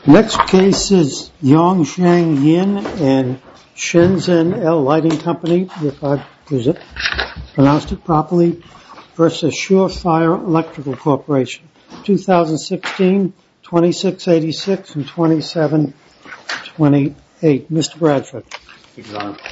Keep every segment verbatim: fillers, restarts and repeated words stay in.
Next case is Yongsheng Yin and Shenzhen L Lighting Company, if I pronounced it properly, versus Surefire Electrical Corporation, two thousand sixteen, twenty-six eighty-six and twenty-seven twenty-eight. Mister Bradford. Thank you, Your Honor.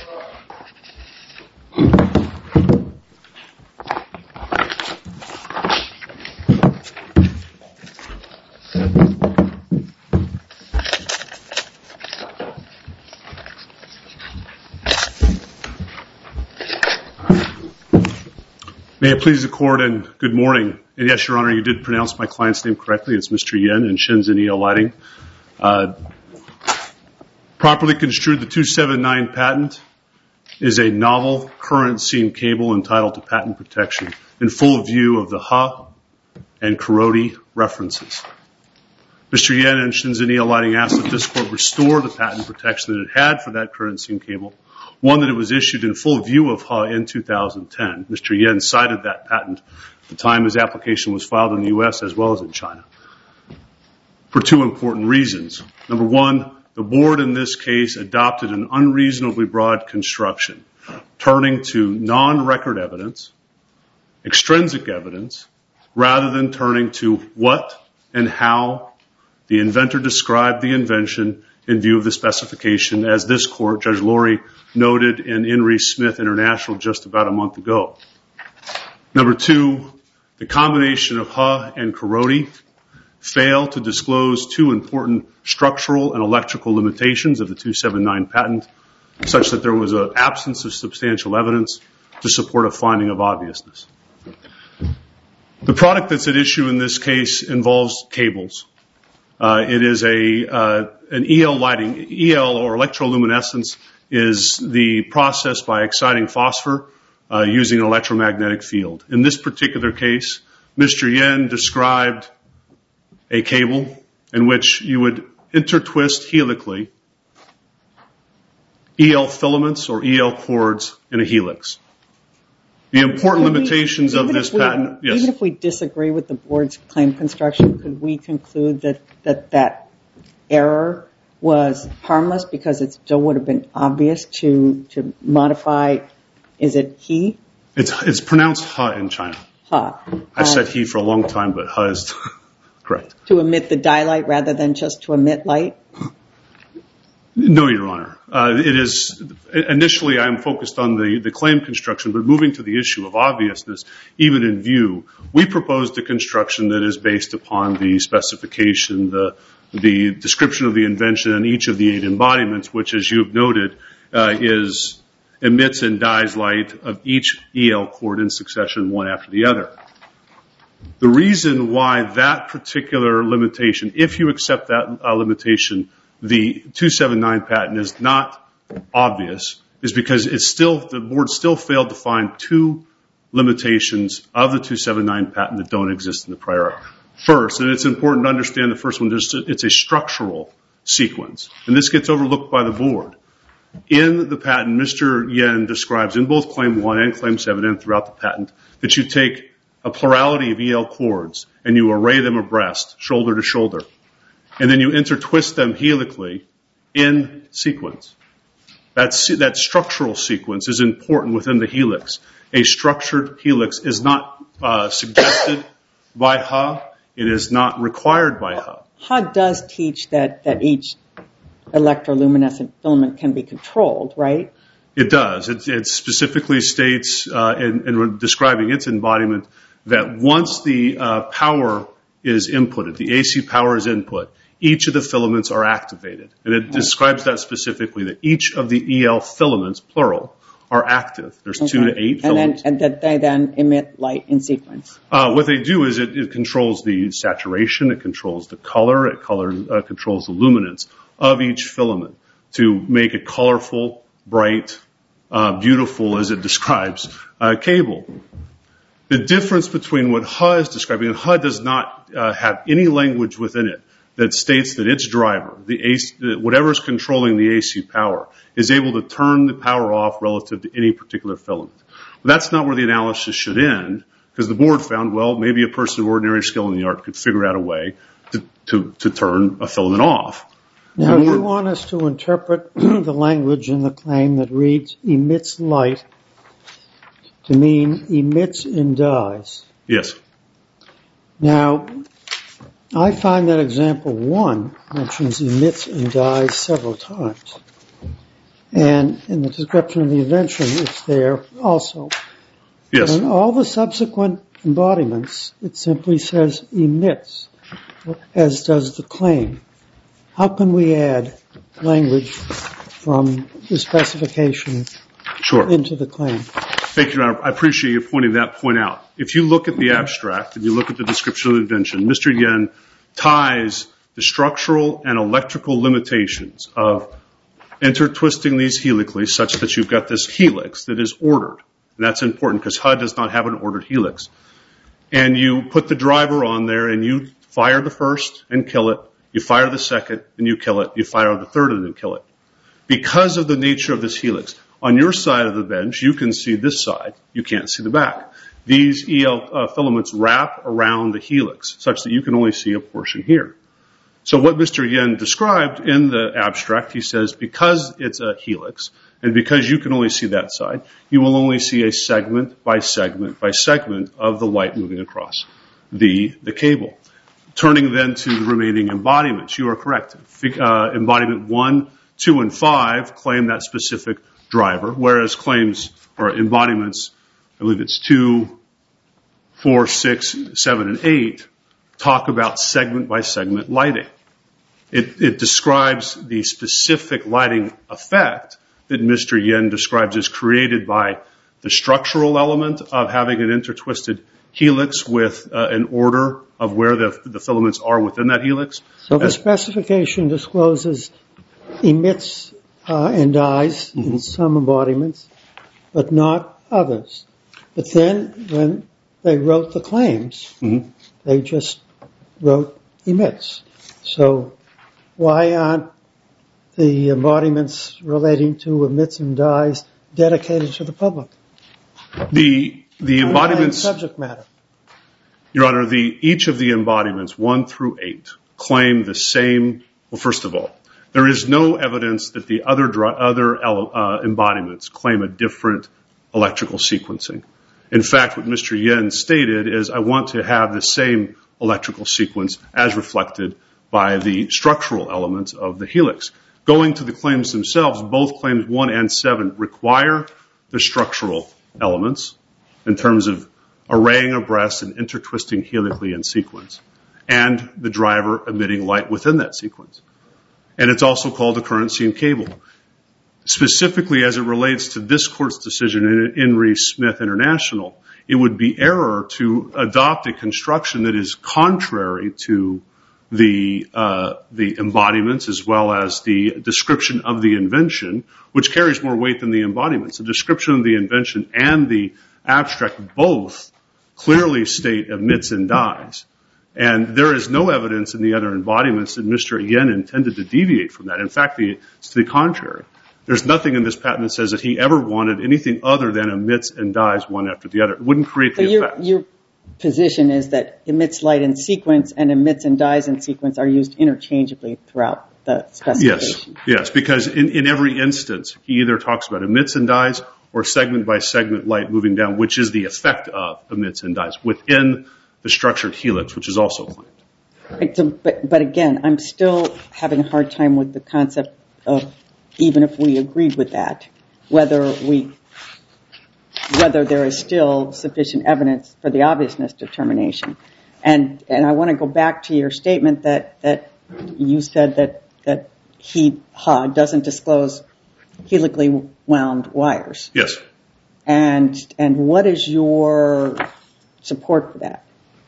May it please the Court and good morning. And yes, Your Honor, you did pronounce my client's name correctly. It's Mister Yin and Shenzhen E L Lighting. Uh, properly construed, the two seventy-nine patent is a novel current seam cable entitled to patent protection in full view of the H A and Kuroda references. Mister Yin and Shenzhen E L Lighting asked that this Court restore the patent protection that it had for that current seam cable, one that it was issued in full view of H A in two thousand ten. Mister Yin cited that patent at the time his application was filed in the U S as well as in China for two important reasons. Number one, the Board in this case adopted an unreasonably broad construction, turning to non-record evidence, extrinsic evidence, rather than turning to what and how the inventor described the invention in view of the specification, as this Court, Judge Lori, noted in Henry Smith International just about a month ago. Number two, the combination of H A and Kuroda fail to disclose two important structural and electrical limitations of the two seventy-nine patent, such that there was an absence of substantial evidence to support a finding of obviousness. The product that's at issue in this case involves cables. Uh, it is a uh, an E L lighting. E L, or electroluminescence, is the process by exciting phosphor uh, using an electromagnetic field. In this particular case, Mister Yin described a cable in which you would intertwist helically E L filaments or E L cords in a helix. The important could limitations we, of this we, patent... Yes. Even if we disagree with the Board's claim construction, could we conclude that that, that error was harmless because it still would have been obvious to, to modify, is it he? It's it's pronounced ha in China. Ha. I uh, said he for a long time, but ha is correct. To emit the daylight rather than just to emit light? No, Your Honor. Uh, it is, initially I am focused on the, the claim construction, but moving to the issue of obviousness, even in view, we proposed a construction that is based upon the specification, the the description of the invention, and each of the eight embodiments, which, as you have noted, uh, is emits and dyes light of each E L cord in succession, one after the other. The reason why that particular limitation, if you accept that uh, limitation, the two seventy-nine patent is not obvious, is because it's still, the Board still failed to find two limitations of the two seventy-nine patent that don't exist in the prior art. First, and it's important to understand the first one, it's a structural sequence. And this gets overlooked by the Board. In the patent, Mister Yin describes in both Claim one and Claim seven and throughout the patent that you take a plurality of E L cords and you array them abreast, shoulder to shoulder. And then you intertwist them helically in sequence. That, that structural sequence is important within the helix. A structured helix is not uh, suggested by H A. It is not required by H A. H A does teach that, that each electroluminescent filament can be controlled, right? It does. It, it specifically states uh, in, in describing its embodiment that once the uh, power is inputted, the A C power is input, each of the filaments are activated. And it describes that specifically, that each of the E L filaments, plural, are active. There's okay. two to eight filaments. And, then, and that they then emit light in sequence. Uh, what they do is it, it controls the saturation, it controls the color, it color, uh, controls the luminance of each filament to make a colorful, bright, uh, beautiful, as it describes, uh, cable. The difference between what H A is describing, and H A does not uh, have any language within it that states that its driver, the A C, whatever is controlling the A C power, is able to turn the power off relative to any particular filament. But that's not where the analysis should end, because the Board found, well, maybe a person of ordinary skill in the art could figure out a way to, to, to turn a filament off. Now, you want us to interpret the language in the claim that reads emits light to mean emits and dies. Yes. Now, I find that example one mentions emits and dies several times. And in the description of the invention, it's there also. Yes. But in all the subsequent embodiments, it simply says emits, as does the claim. How can we add language from the specification Sure. into the claim? Thank you, Your Honor. I appreciate you pointing that point out. If you look at the abstract and you look at the description of the invention, Mister Yen ties the structural and electrical limitations of intertwisting these helically such that you've got this helix that is ordered. And that's important because H U D does not have an ordered helix. And you put the driver on there and you fire the first and kill it. You fire the second and you kill it. You fire the third and then kill it. Because of the nature of this helix, on your side of the bench, you can see this side. You can't see the back. These E L uh, filaments wrap around the helix such that you can only see a portion here. So what Mister Yen described in the abstract, he says, because it's a helix and because you can only see that side, you will only see a segment by segment by segment of the light moving across the, the cable. Turning then to the remaining embodiments, you are correct. Uh, embodiment one, two, and five claim that specific driver, whereas claims or embodiments, I believe it's two, four, six, seven, and eight, talk about segment by segment lighting. It, it describes the specific lighting effect that Mister Yen describes as created by the structural element of having an intertwisted helix with uh, an order of where the, the filaments are within that helix. So the specification discloses emits uh, and dies mm-hmm. in some embodiments, but not others. But then when they wrote the claims, mm-hmm. they just wrote emits. So why aren't the embodiments relating to emits and dies dedicated to the public? The the embodiments subject matter. Your Honor, the each of the embodiments one through eight claim the same. Well, first of all, there is no evidence that the other other uh, embodiments claim a different electrical sequencing. In fact, what Mister Yen stated is, I want to have the same electrical sequence as reflected by the structural elements of the helix. Going to the claims themselves, both claims one and seven require the structural elements in terms of arraying abreast and intertwisting helically in sequence, and the driver emitting light within that sequence. And it's also called a current scene cable. Specifically as it relates to this court's decision in Inree Smith International, it would be error to adopt a construction that is contrary to the uh, the embodiments as well as the description of the invention, which carries more weight than the embodiments. The description of the invention and the abstract both clearly state emits and dies. And there is no evidence in the other embodiments that Mister Yen intended to deviate from that. In fact, the, it's to the contrary. There's nothing in this patent that says that he ever wanted anything other than emits and dies one after the other. It wouldn't create the so your, effect. Your position is that emits light in sequence and emits and dies in sequence are used interchangeably throughout the specification. Yes, yes, because in, in every instance, he either talks about emits and dies or segment by segment light moving down, which is the effect of emits and dies within the structured helix, which is also claimed. Right, so, but, but again, I'm still having a hard time with the concept of, even if we agreed with that, whether we, whether there is still sufficient evidence for the obviousness determination. And, and I want to go back to your statement that, that you said that, that he, H U D doesn't disclose helically wound wires. Yes. And, and what is your support for that?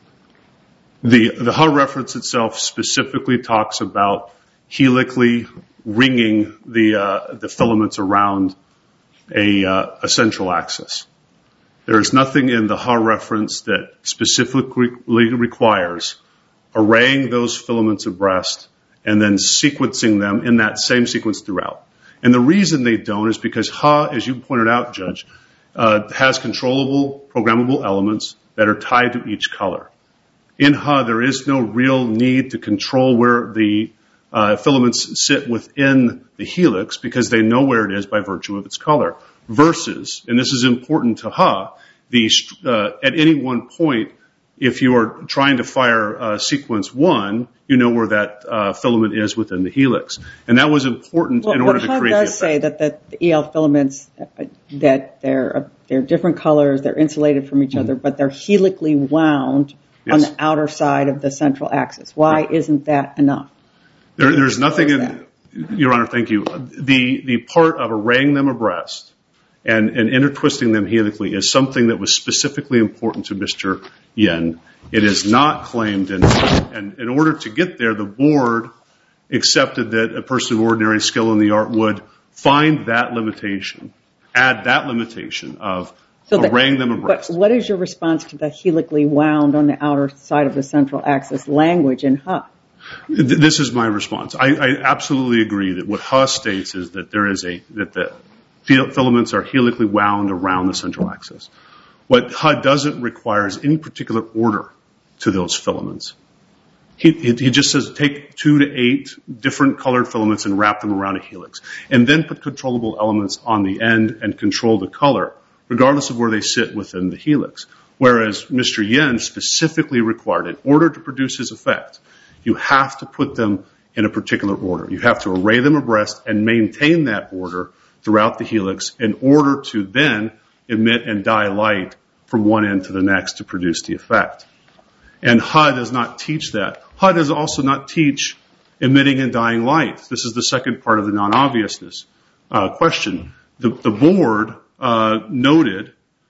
The, the H U D reference itself specifically talks about helically ringing the, uh, the filaments around a, uh, a central axis. There is nothing in the H U D reference that specifically requires arraying those filaments abreast and then sequencing them in that same sequence throughout. And the reason they don't is because H U D, as you pointed out, Judge, uh, has controllable, programmable elements that are tied to each color. In H U, there is no real need to control where the uh, filaments sit within the helix because they know where it is by virtue of its color. Versus, and this is important to H U, the, uh, at any one point, if you are trying to fire uh, sequence one, you know where that uh, filament is within the helix. And that was important well, in order to H U create the effect. does say that, that the E L filaments, uh, that they're, uh, they're different colors, they're insulated from each mm-hmm. other, but they're helically wound yes. on the outer side of the central axis. Why right. isn't that enough? There, there's nothing in, Your Honor, thank you. The, the part of arraying them abreast and, and intertwisting them helically is something that was specifically important to Mister Yen. It is not claimed, in, and in order to get there, the board accepted that a person of ordinary skill in the art would find that limitation, add that limitation of so arraying them abreast. But what is your response to the helically wound on the outer side of the central axis language in H U? This is my response. I, I absolutely agree that what H U states is that there is a that the filaments are helically wound around the central axis. What H U doesn't require is any particular order to those filaments. He, he just says take two to eight different colored filaments and wrap them around a helix, and then put controllable elements on the end and control the color, regardless of where they sit within the helix. Whereas Mister Yen specifically required, in order to produce his effect, you have to put them in a particular order. You have to array them abreast and maintain that order throughout the helix in order to then emit and dye light from one end to the next to produce the effect. And H U does not teach that. H U does also not teach emitting and dyeing light. This is the second part of the non-obviousness uh, question. The, the board uh, noted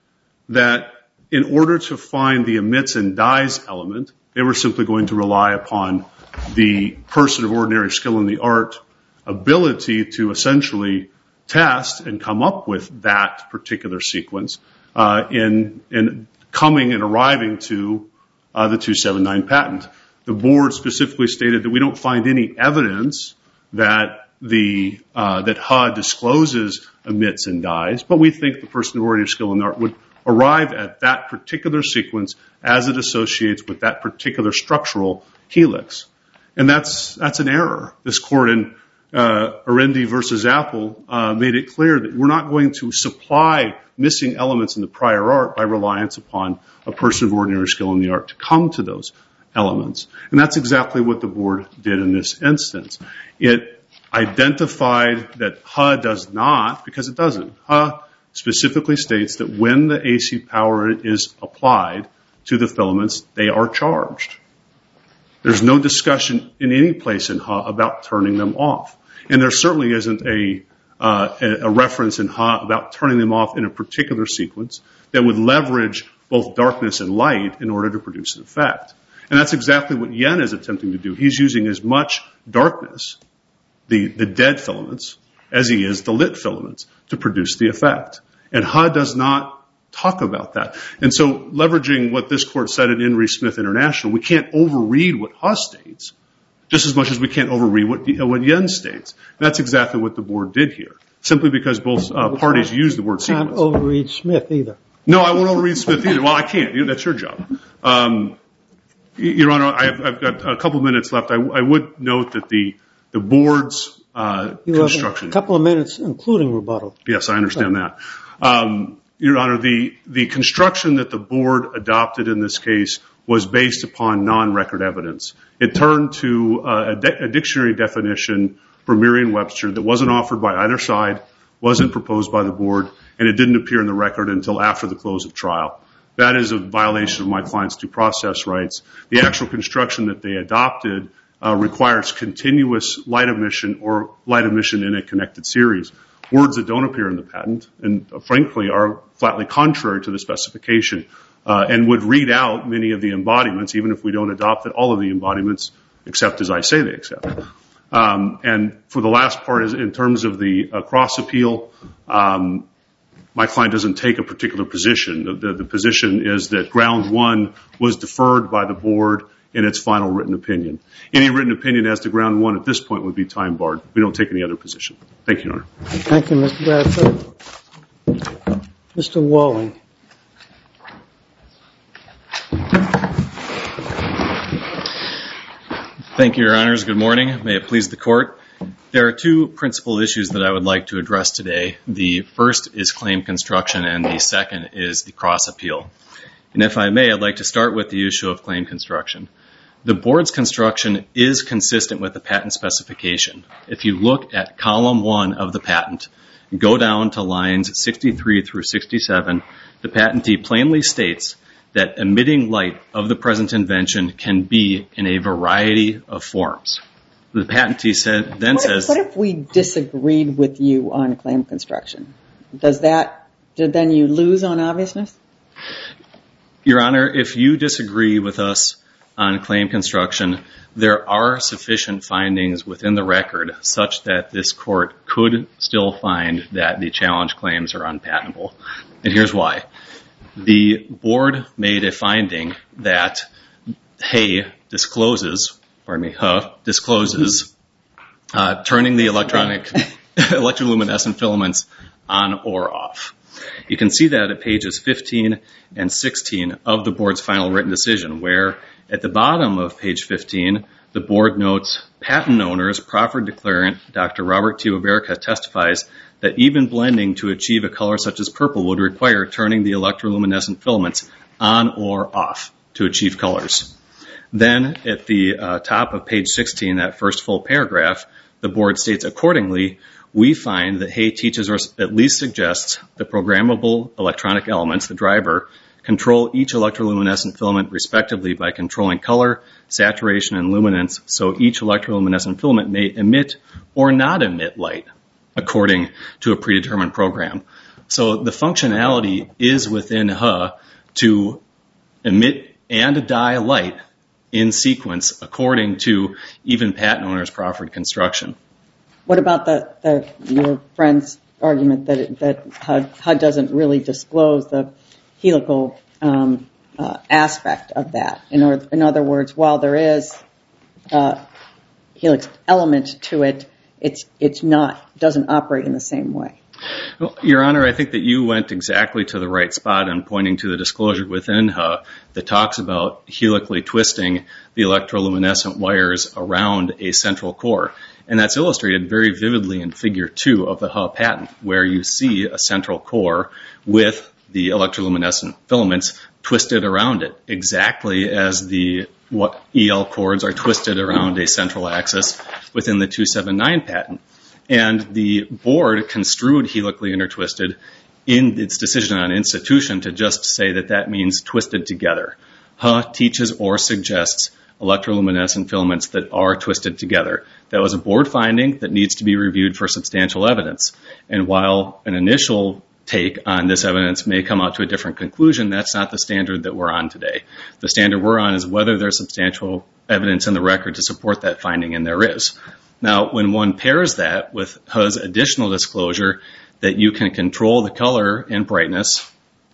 that in order to find the emits and dyes element, they were simply going to rely upon the person of ordinary skill in the art ability to essentially test and come up with that particular sequence uh, in, in coming and arriving to uh, the two seventy-nine patent. The board specifically stated that we don't find any evidence that the uh, that H U discloses emits and dyes, but we think the person of ordinary skill in the art would arrive at that particular sequence as it associates with that particular structural helix. And that's that's an error. This court in uh, Arendi versus Apple uh, made it clear that we're not going to supply missing elements in the prior art by reliance upon a person of ordinary skill in the art to come to those elements. And that's exactly what the board did in this instance. It identified that H U does not, because it doesn't. H U specifically states that when the A C power is applied to the filaments, they are charged. There's no discussion in any place in H U about turning them off. And there certainly isn't a, uh, a reference in H U about turning them off in a particular sequence that would leverage both darkness and light in order to produce an effect. And that's exactly what Yen is attempting to do. He's using as much darkness, the, the dead filaments, as he is the lit filaments to produce the effect. And H U does not talk about that. And so leveraging what this court said in Henry Smith International, we can't overread what H U states just as much as we can't overread what, what Yen states. And that's exactly what the board did here, simply because both uh, parties use the word sequence. Can't overread Smith either. No, I won't overread Smith either. Well, I can't. You know, that's your job. Um, Your Honor, I've, I've got a couple minutes left. I, I would note that the, the board's uh, you construction. Have a couple of minutes, including rebuttal. Yes, I understand that. Um, Your Honor, the, the construction that the board adopted in this case was based upon non-record evidence. It turned to uh, a, de- a dictionary definition for Merriam-Webster that wasn't offered by either side, wasn't proposed by the board, and it didn't appear in the record until after the close of trial. That is a violation of my client's due process rights. The actual construction that they adopted uh, requires continuous light emission or light emission in a connected series. Words that don't appear in the patent and, uh, frankly, are flatly contrary to the specification uh, and would read out many of the embodiments, even if we don't adopt it, all of the embodiments, except as I say they accept. Um, and for the last part, is in terms of the uh, cross appeal, um, my client doesn't take a particular position. The, the, the position is that ground one was deferred by the board in its final written opinion. Any written opinion as to ground one at this point would be time barred. We don't take any other position. Thank you, Your Honor. Thank you, Mister Bradford. Mister Walling. Thank you, Your Honors. Good morning. May it please the Court. There are two principal issues that I would like to address today. The first is claim construction, and the second is the cross-appeal. And if I may, I'd like to start with the issue of claim construction. The Board's construction is consistent with the patent specification. If you look at column one of the patent, go down to lines sixty-three through sixty-seven, the patentee plainly states that emitting light of the present invention can be in a variety of forms. The patentee said, then what if, says... What if we disagreed with you on claim construction? Does that, did then you lose on obviousness? Your Honor, if you disagree with us on claim construction, there are sufficient findings within the record such that this Court could still find that the challenge claims are unpatentable. And here's why. The Board made a finding that Hay discloses, pardon me, Huh, discloses uh, turning the electronic electroluminescent filaments on or off. You can see that at pages fifteen and sixteen of the Board's final written decision, where at the bottom of page fifteen, the Board notes, patent owners, proffered declarant, Doctor Robert T. Oberica, testifies that even blending to achieve a color such as purple would require turning the electroluminescent filaments on or off to achieve colors. Then at the uh, top of page sixteen, that first full paragraph, the Board states, accordingly, we find that Hay teaches or at least suggests the programmable electronic elements, the driver, control each electroluminescent filament respectively by controlling color, saturation, and luminance, so each electroluminescent filament may emit or not emit light according to a predetermined program. So the functionality is within H U to emit and dye light in sequence according to even patent owners' proffered construction. What about the, the your friend's argument that it, that H U D, H U D doesn't really disclose the helical um, uh, aspect of that? In, or, in other words, while there is a helix element to it, it's it's not doesn't operate in the same way. Well, Your Honor, I think that you went exactly to the right spot in pointing to the disclosure within H U D that talks about helically twisting the electroluminescent wires around a central core. And that's illustrated very vividly in figure two of the H U D patent, where you see a central core with the electroluminescent filaments twisted around it, exactly as the what E L cords are twisted around a central axis within the two seventy-nine patent. And the Board construed helically intertwisted in its decision on institution to just say that that means twisted together. H U D teaches or suggests electroluminescent filaments that are twisted together. That was a Board finding that needs to be reviewed for substantial evidence. And while an initial take on this evidence may come out to a different conclusion, that's not the standard that we're on today. The standard we're on is whether there's substantial evidence in the record to support that finding, and there is. Now, when one pairs that with H U D's additional disclosure that you can control the color and brightness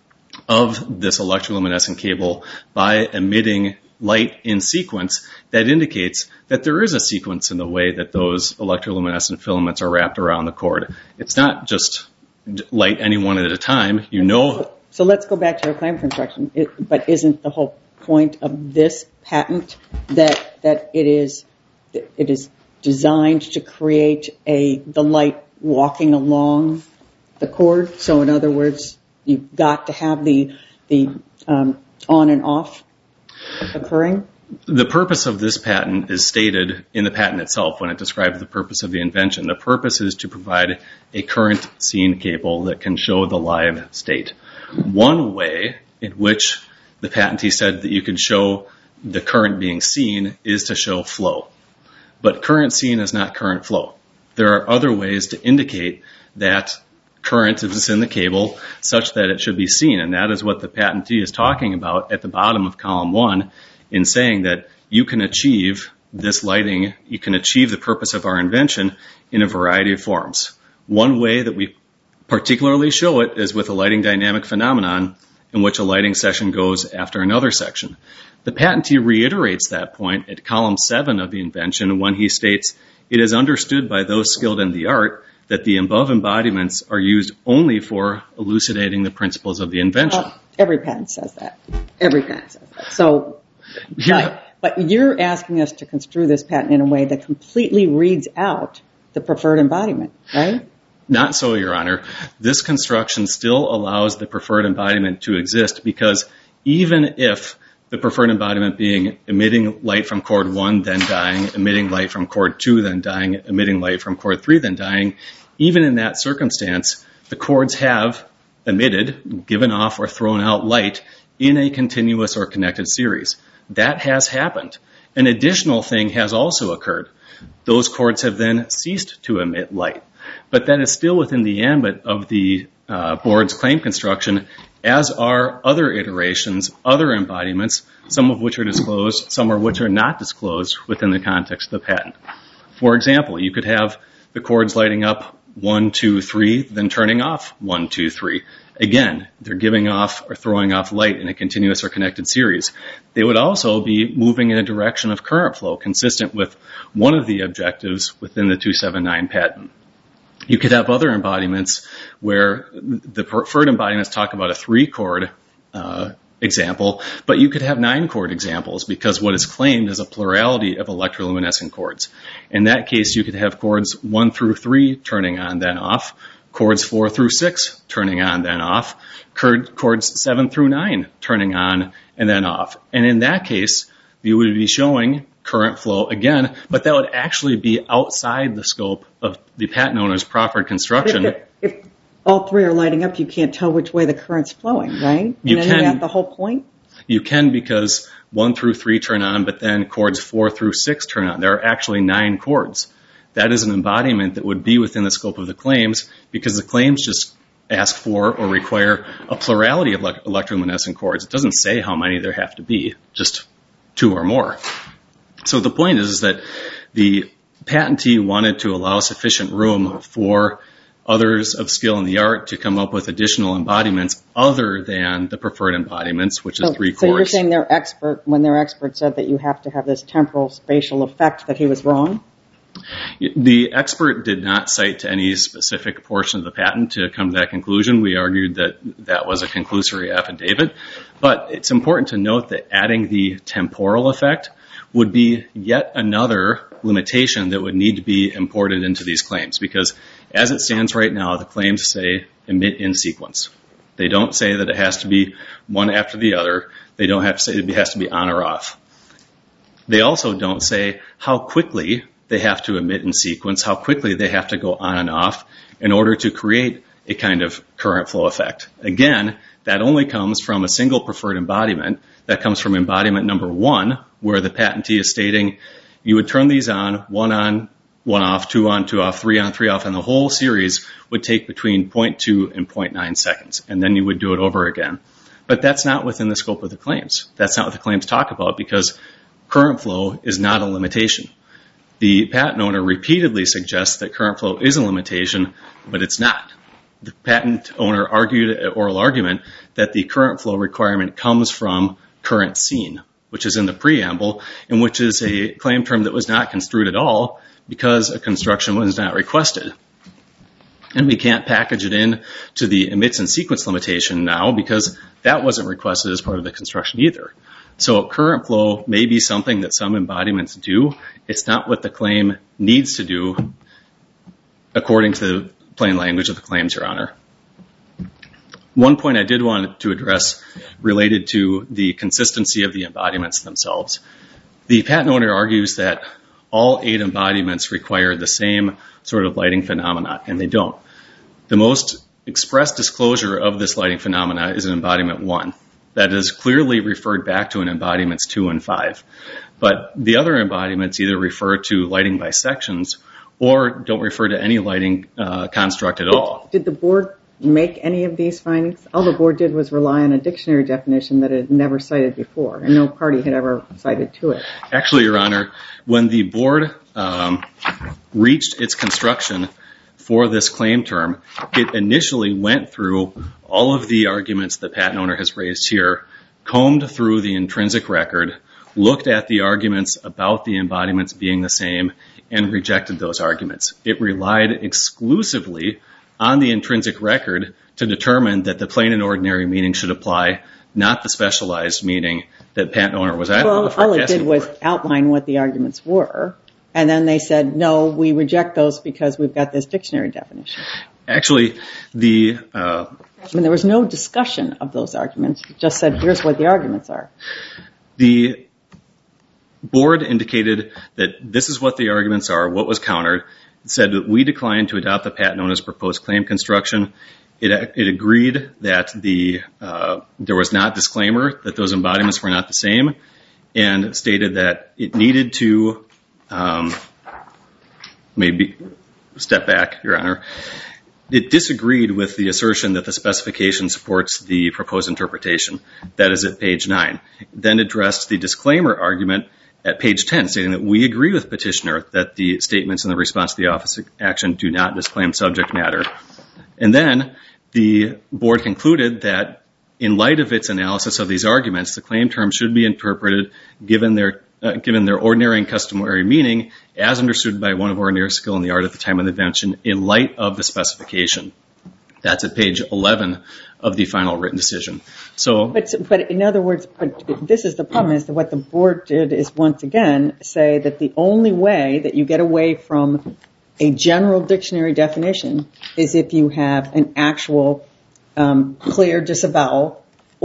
of this electroluminescent cable by emitting light in sequence, that indicates that there is a sequence in the way that those electroluminescent filaments are wrapped around the cord. It's not just light any one at a time. You know. So let's go back to your claim construction. It, but isn't the whole point of this patent that that it is it is designed to create a the light walking along the cord? So in other words, you've got to have the the um, on and off occurring? The purpose of this patent is stated in the patent itself when it describes the purpose of the invention. The purpose is to provide a current seen cable that can show the live state. One way in which the patentee said that you could show the current being seen is to show flow. But current seen is not current flow. There are other ways to indicate that current is in the cable such that it should be seen, and that is what the patentee is talking about at the bottom of column one in saying that you can achieve this lighting, you can achieve the purpose of our invention in a variety of forms. One way that we particularly show it is with a lighting dynamic phenomenon in which a lighting section goes after another section. The patentee reiterates that point at column seven of the invention when he states, it is understood by those skilled in the art that the above embodiments are used only for elucidating the principles of the invention. Uh, every patent says that. Every patent says that. So, Here, But you're asking us to construe this patent in a way that completely reads out the preferred embodiment, right? Not so, Your Honor. This construction still allows the preferred embodiment to exist because even if the preferred embodiment being emitting light from cord one, then dying, emitting light from cord two, then dying, emitting light from cord three, then dying, even in that circumstance, the cords have emitted, given off, or thrown out light in a continuous or connected series. That has happened. An additional thing has also occurred. Those cords have then ceased to emit light. But that is still within the ambit of the uh, board's claim construction, as are other iterations, other embodiments, some of which are disclosed, some of which are not disclosed within the context of the patent. For example, you could have the cords lighting up one, two, three, then turning off one, two, three. Again, they're giving off or throwing off light in a continuous or connected series. They would also be moving in a direction of current flow, consistent with one of the objectives within the two seventy-nine patent. You could have other embodiments where the preferred embodiments talk about a three-chord uh, example, but you could have nine-chord examples because what is claimed is a plurality of electroluminescent cords. In that case, you could have cords one through three turning on, then off, cords four through six turning on, then off, cords seven through nine turning on, and then off. And in that case, you would be showing current flow again, but that would actually be outside the scope of the patent owner's proffered construction. If, if all three are lighting up, you can't tell which way the current's flowing, right? You and can. Isn't that the whole point? You can, because one through three turn on, but then cords four through six turn on. There are actually nine cords. That is an embodiment that would be within the scope of the claims, because the claims just ask for or require a plurality of electroluminescent cords. It doesn't say how many there have to be, just two or more. So the point is, is that the patentee wanted to allow sufficient room for others of skill in the art to come up with additional embodiments other than the preferred embodiments, which is so, three cords. So you're saying their expert, when their expert said that you have to have this temporal spatial effect, that he was wrong? The expert did not cite to any specific portion of the patent to come to that conclusion. We argued that that was a conclusory affidavit. But it's important to note that adding the temporal effect would be yet another limitation that would need to be imported into these claims, because as it stands right now, the claims say emit in sequence. They don't say that it has to be one after the other. They don't have to say it has to be on or off. They also don't say how quickly they have to emit in sequence, how quickly they have to go on and off in order to create a kind of current flow effect. Again, that only comes from a single preferred embodiment. That comes from embodiment number one, where the patentee is stating you would turn these on, one on, one off, two on, two off, three on, three off, and the whole series would take between zero point two and zero point nine seconds, and then you would do it over again. But that's not within the scope of the claims. That's not what the claims talk about, because current flow is not a limitation. The patent owner repeatedly suggests that current flow is a limitation, but it's not. The patent owner argued at oral argument that the current flow requirement comes from current seen, which is in the preamble, and which is a claim term that was not construed at all because a construction was not requested. And we can't package it in to the emits in sequence limitation now because that wasn't requested as part of the construction either. So current flow may be something that some embodiments do. It's not what the claim needs to do according to the plain language of the claims, Your Honor. One point I did want to address related to the consistency of the embodiments themselves. The patent owner argues that all eight embodiments require the same sort of lighting phenomena, and they don't. The most express disclosure of this lighting phenomena is in embodiment one. That is clearly referred back to in embodiments two and five. But the other embodiments either refer to lighting by sections or don't refer to any lighting uh, construct at all. Did the board make any of these findings? All the board did was rely on a dictionary definition that it had never cited before, and no party had ever cited to it. Actually, Your Honor, when the board um, reached its construction for this claim term, it initially went through all of the arguments the patent owner has raised here, combed through the intrinsic record, looked at the arguments about the embodiments being the same, and rejected those arguments. It relied exclusively on the intrinsic record to determine that the plain and ordinary meaning should apply, not the specialized meaning that patent owner was asking Well, for. all it did was outline what the arguments were, and then they said, no, we reject those because we've got this dictionary definition. Actually, the... Uh, I mean, there was no discussion of those arguments. It just said, here's what the arguments are. The board indicated that this is what the arguments are, what was countered. It said that we declined to adopt the patent owner's proposed claim construction. It, it agreed that the uh, there was not disclaimer, that those embodiments were not the same, and stated that it needed to, um, maybe step back, Your Honor. It disagreed with the assertion that the specification supports the proposed interpretation. That is at page nine. Then addressed the disclaimer argument at page ten, stating that we agree with petitioner that the statements in the response to the office action do not disclaim subject matter. And then the board concluded that in light of its analysis of these arguments, the claim terms should be interpreted given their uh, given their ordinary and customary meaning as understood by one of ordinary skill in the art at the time of the invention in light of the specification. That's at page eleven of the final written decision. So, But, but in other words, but this is the problem, is that what the board did is once again say that the only way that you get away from a general dictionary definition is if you have an actual um, clear disavowal,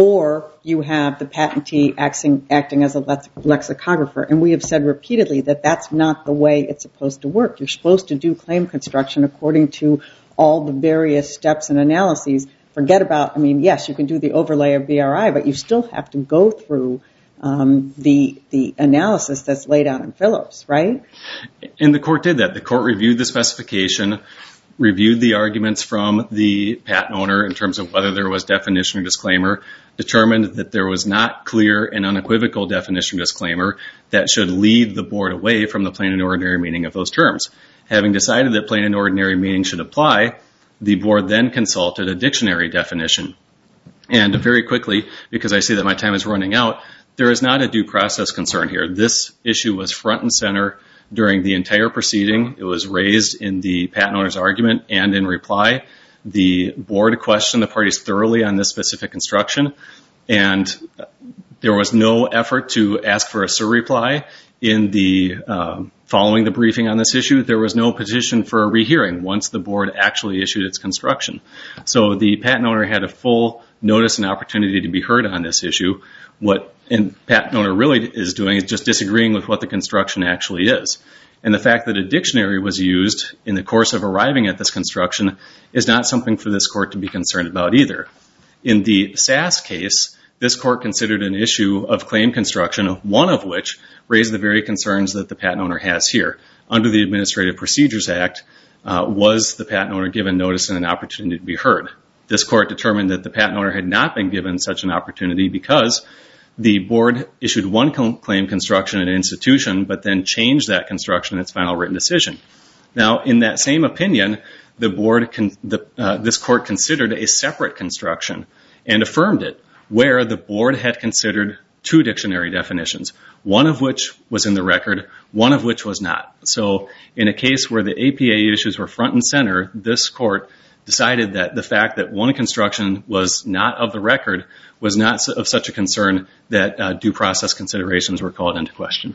or you have the patentee acting, acting as a lex- lexicographer. And we have said repeatedly that that's not the way it's supposed to work. You're supposed to do claim construction according to all the various steps and analyses. Forget about, I mean, yes, you can do the overlay of B R I, but you still have to go through um, the the analysis that's laid out in Phillips, right? And the court did that. The court reviewed the specification, reviewed the arguments from the patent owner in terms of whether there was definition or disclaimer, determined that there was not clear and unequivocal definition or disclaimer that should lead the board away from the plain and ordinary meaning of those terms. Having decided that plain and ordinary meaning should apply, the board then consulted a dictionary definition. And very quickly, because I see that my time is running out, there is not a due process concern here. This issue was front and center during the entire proceeding. It was raised in the patent owner's argument and in reply. The board questioned the parties thoroughly on this specific construction, and there was no effort to ask for a surreply in the um, following the briefing on this issue. There was no petition for a rehearing once the board actually issued its construction. So the patent owner had a full notice and opportunity to be heard on this issue. What the patent owner really is doing is just disagreeing with what the construction actually is. And the fact that a dictionary was used in the course of arriving at this construction is not something for this court to be concerned about either. In the S A S case, this court considered an issue of claim construction, one of which raised the very concerns that the patent owner has here. Under the Administrative Procedures Act, uh, was the patent owner given notice and an opportunity to be heard? This court determined that the patent owner had not been given such an opportunity because the board issued one claim construction in an institution, but then changed that construction in its final written decision. Now, in that same opinion, the board, con- the, uh, this court considered a separate construction and affirmed it, where the board had considered two dictionary definitions, one of which was in the record, one of which was not. So in a case where the A P A issues were front and center, this court decided that the fact that one construction was not of the record was not of such a concern that uh, due process considerations were called into question.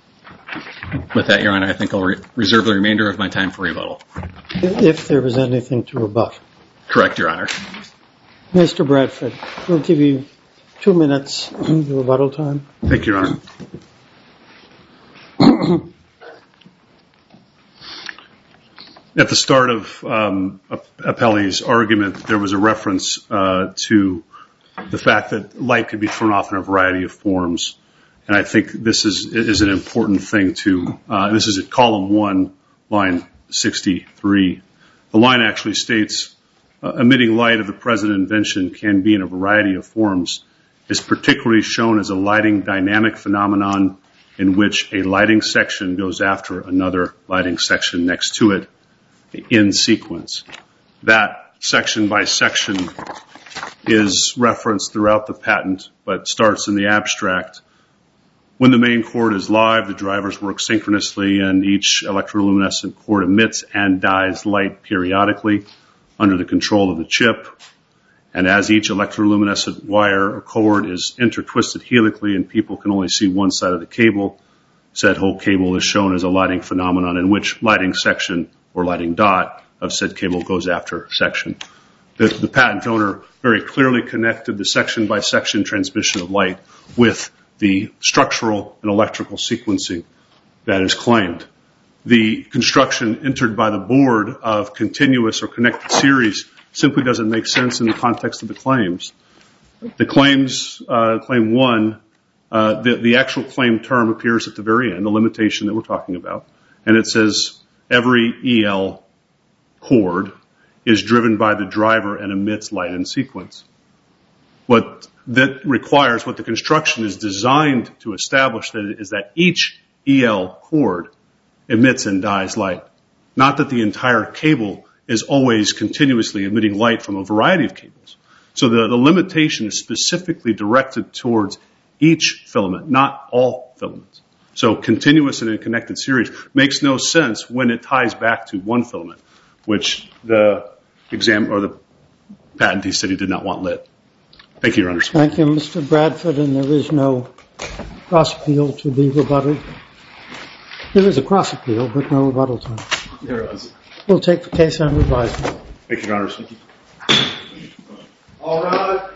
With that, Your Honor, I think I'll re- reserve the remainder of my time for rebuttal. If there was anything to rebut. Correct, Your Honor. Mister Bradford, we'll give you two minutes of rebuttal time. Thank you, Your Honor. At the start of um, Appelli's argument, there was a reference uh, to the fact that light could be thrown off in a variety of forms. And I think this is, is an important thing to, uh, this is at column one, line sixty-three. The line actually states, uh, emitting light of the present invention can be in a variety of forms, is particularly shown as a lighting dynamic phenomenon in which a lighting section goes after another lighting section next to it in sequence. That section by section is referenced throughout the patent, but starts in the abstract. When the main cord is live, the drivers work synchronously, and each electroluminescent cord emits and dies light periodically under the control of the chip. And as each electroluminescent wire or cord is intertwisted helically and people can only see one side of the cable, said whole cable is shown as a lighting phenomenon in which lighting section or lighting dot of said cable goes after section. The, the patent owner very clearly connected the section by section transmission of light with the structural and electrical sequencing that is claimed. The construction entered by the board of continuous or connected series simply doesn't make sense in the context of the claims. The claims, uh, claim one, uh, the, the actual claim term appears at the very end, the limitation that we're talking about. And it says every E L cord is driven by the driver and emits light in sequence. What that requires, what the construction is designed to establish that is that each E L cord emits and dies light. Not that the entire cable is always continuously emitting light from a variety of cables. So the, the limitation is specifically directed towards each filament, not all filaments. So continuous and in connected series makes no sense when it ties back to one filament, which the exam or the patentee said he did not want lit. Thank you, Your Honors. Thank you, Mister Bradford, and there is no cross appeal to be rebutted. There is a cross appeal, but no rebuttal time. There is. We'll take the case under advisement. Thank you, Your Honors. All rise.